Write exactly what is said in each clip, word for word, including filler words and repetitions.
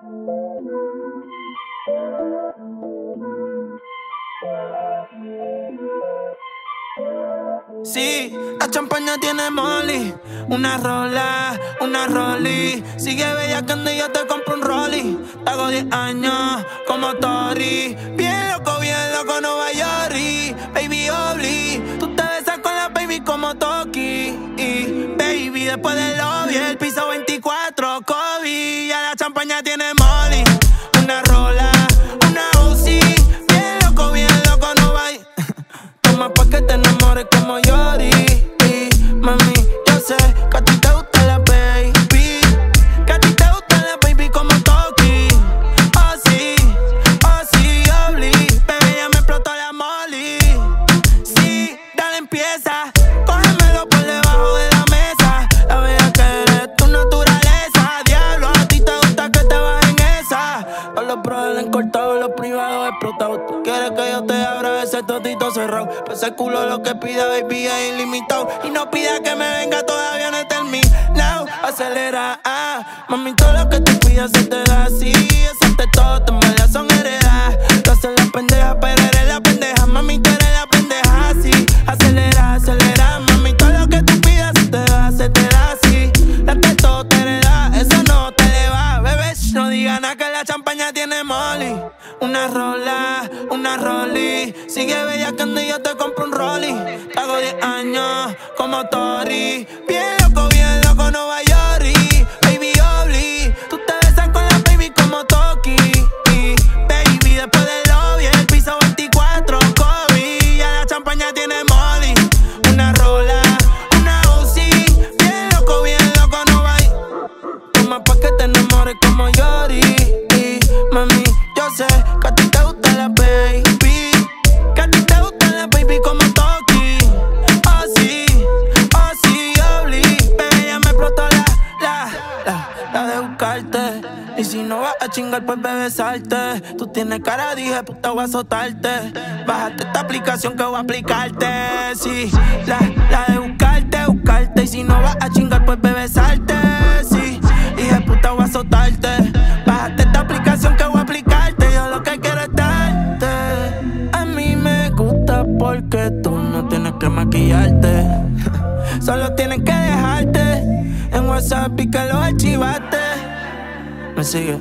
Sí, la champaña tiene molly, una rola, una rolly. Sigue bellaqueando y yo te compro un rolly. Te hago diez años como Tori. Bien loco, bien loco, Nueva York. Baby Obli, tú te besas con la baby como Toki. Y baby, después del lobby, el piso veinticuatro, Kobe. Ya la champaña tiene molly, una rola, una O C. Bien loco, bien loco, no va. Toma pa' que te enamores como Yori. Y, mami, yo sé que a ti te gusta la baby, que a ti te gusta la baby como Toki. Oh sí, oh sí, Obli. Bebé, ya me explotó la molly. Sí, dale, empieza. Cógemelo por debajo de la mesa. La bella que eres tu naturaleza. Diablo, a ti te gusta que te bajen esa. Todos los bros le han cortado, los privados explotados. Tú quieres que yo te abra ese totito cerrado. Pues ese culo lo que pida, baby, es ilimitado. Y no pida que me venga, todavía no he terminado. Acelera, ah. Mami, todo lo que tú pidas se te da así. Hacerte todo, tus malas son heredadas. Tú haces la pendeja, pero eres la pendeja. Mami, tú eres la pendeja, así. Acelera, acelera. Mami, todo lo que tú pidas se te da, se te da así. Date todo, te hereda, eso no te le va. Bebé, shh, no diga nada que la champaña tiene molly. Una rola, una rolly. Sigue bellaqueando y yo te compro un rolly. Te hago diez años como Tori. Bien loco, bien loco, Nueva York. Baby Obli, tú te besas con la baby como Toki. Y, baby, después del lobby, el piso veinticuatro, Kobe. Ya la champaña tiene molly, una rola, una O C. Bien loco, bien loco, Nueva York. Toma pa' que te enamores como Yori. Y, mami, yo sé que a ti te gusta la baby, que a ti te gusta la baby como Toki. Oh sí, oh sí, Obli. Bebé, ya me explotó la, la, la, la de buscarte. Y si no vas a chingar, pues bebé, salte. Tú tienes cara, dije, puta, voy a azotarte. Bájate esta aplicación que voy a aplicarte. Sí, la, la de buscarte, buscarte. Y si no vas a chingar, pues bebé, salte. Sí, dije, puta, voy a azotarte. Bájate esta aplicación que voy a aplicarte. Yo lo que quiero es darte. A mí me gusta porque tú no tienes que maquillarte. Solo tienes que dejarte en WhatsApp y que lo archivaste. ¿Me sigue?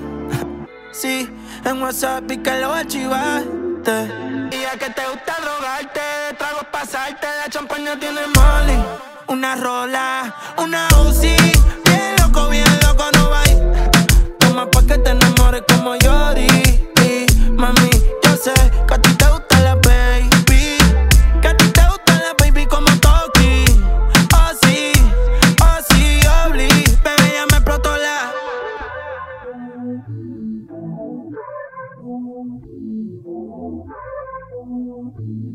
Sí, en WhatsApp y que lo archivaste. Y ya que te gusta drogarte, tragos pasarte, la champaña tiene molly, una rola, una O C. Bien loco, bien loco, no va. Toma pa' que te enamores como Yori. Y, mami, yo sé que a ti te gusta la baby, que a ti te gusta la baby como Toki. Oh sí, oh sí, Obli. Bebé, ya me explotó la. Thank you.